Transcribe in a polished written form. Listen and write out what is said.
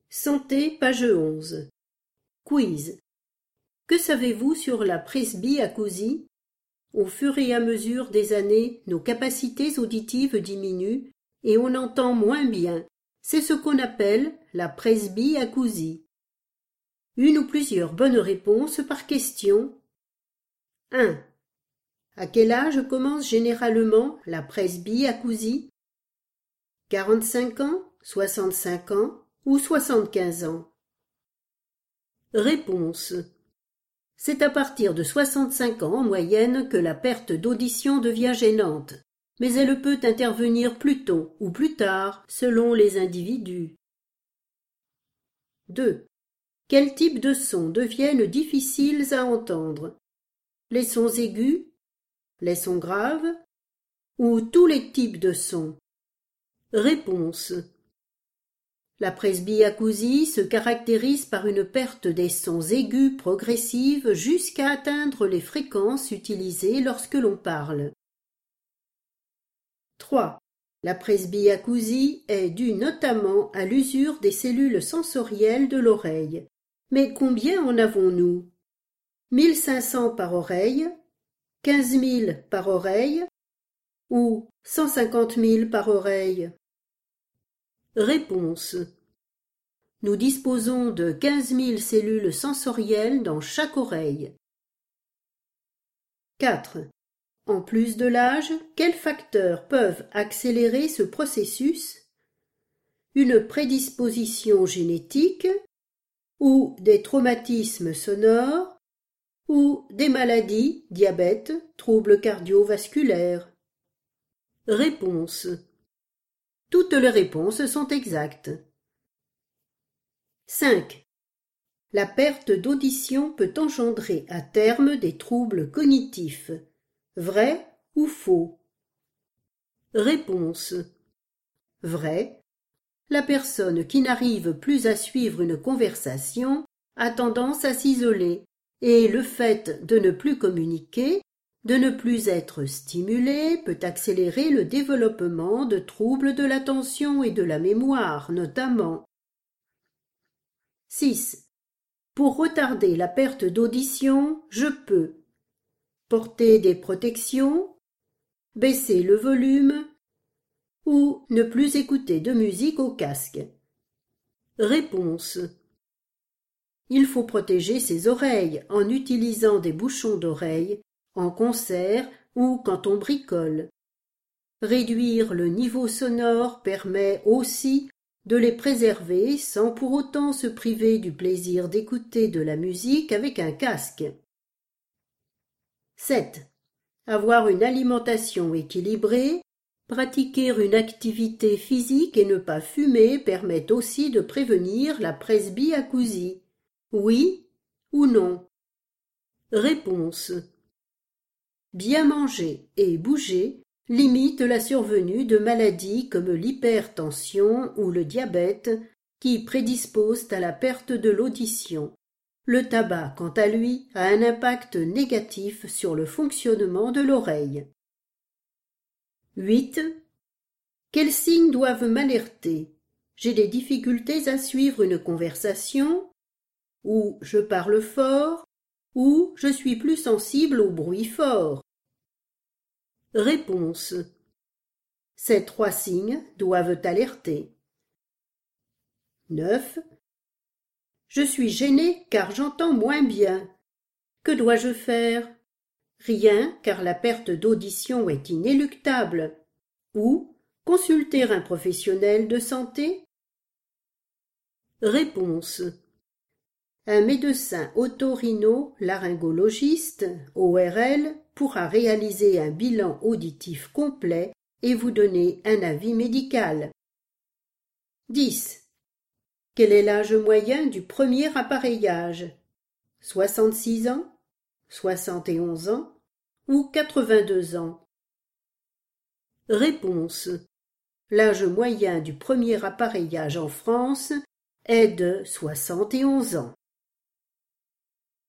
Santé, page 11. Quiz. Que savez-vous sur la presbyacousie? Au fur et à mesure des années, nos capacités auditives diminuent et on entend moins bien. C'est ce qu'on appelle la presbyacousie. Une ou plusieurs bonnes réponses par question. 1. À quel âge commence généralement la presbyacousie? 45 ans, 65 ans ou 75 ans? Réponse. C'est à partir de 65 ans en moyenne que la perte d'audition devient gênante, mais elle peut intervenir plus tôt ou plus tard selon les individus. 2. Quels types de sons deviennent difficiles à entendre? Les sons aigus, les sons graves ou tous les types de sons? Réponse. La presbyacousie se caractérise par une perte des sons aigus progressive jusqu'à atteindre les fréquences utilisées lorsque l'on parle. 3. La presbyacousie est due notamment à l'usure des cellules sensorielles de l'oreille. Mais combien en avons-nous? 1500 par oreille, 15 000 par oreille ou 150 000 par oreille? Réponse. Nous disposons de 15 000 cellules sensorielles dans chaque oreille. 4. En plus de l'âge, quels facteurs peuvent accélérer ce processus? Une prédisposition génétique ou des traumatismes sonores ou des maladies, diabète, troubles cardiovasculaires? Réponse. Toutes les réponses sont exactes. 5. La perte d'audition peut engendrer à terme des troubles cognitifs. Vrai ou faux? Réponse. Vrai. La personne qui n'arrive plus à suivre une conversation a tendance à s'isoler et le fait de ne plus communiquer, de ne plus être stimulé peut accélérer le développement de troubles de l'attention et de la mémoire notamment. 6. Pour retarder la perte d'audition, je peux porter des protections, baisser le volume ou ne plus écouter de musique au casque. Réponse. Il faut protéger ses oreilles en utilisant des bouchons d'oreille, en concert ou quand on bricole. Réduire le niveau sonore permet aussi de les préserver sans pour autant se priver du plaisir d'écouter de la musique avec un casque. 7. Avoir une alimentation équilibrée, pratiquer une activité physique et ne pas fumer permet aussi de prévenir la presbyacousie. Oui ou non? Réponse. Bien manger et bouger limite la survenue de maladies comme l'hypertension ou le diabète qui prédisposent à la perte de l'audition. Le tabac, quant à lui, a un impact négatif sur le fonctionnement de l'oreille. 8. Quels signes doivent m'alerter? J'ai des difficultés à suivre une conversation, ou je parle fort, ou je suis plus sensible au bruit fort. Réponse. Ces 3 signes doivent alerter. 9. Je suis gêné car j'entends moins bien. Que dois-je faire? Rien, car la perte d'audition est inéluctable. Ou consulter un professionnel de santé? Réponse. Un médecin otorino-laryngologiste, ORL, pourra réaliser un bilan auditif complet et vous donner un avis médical. 10. Quel est l'âge moyen du premier appareillage? 66 ans, 71 ans ou 82 ans? Réponse. L'âge moyen du premier appareillage en France est de 71 ans.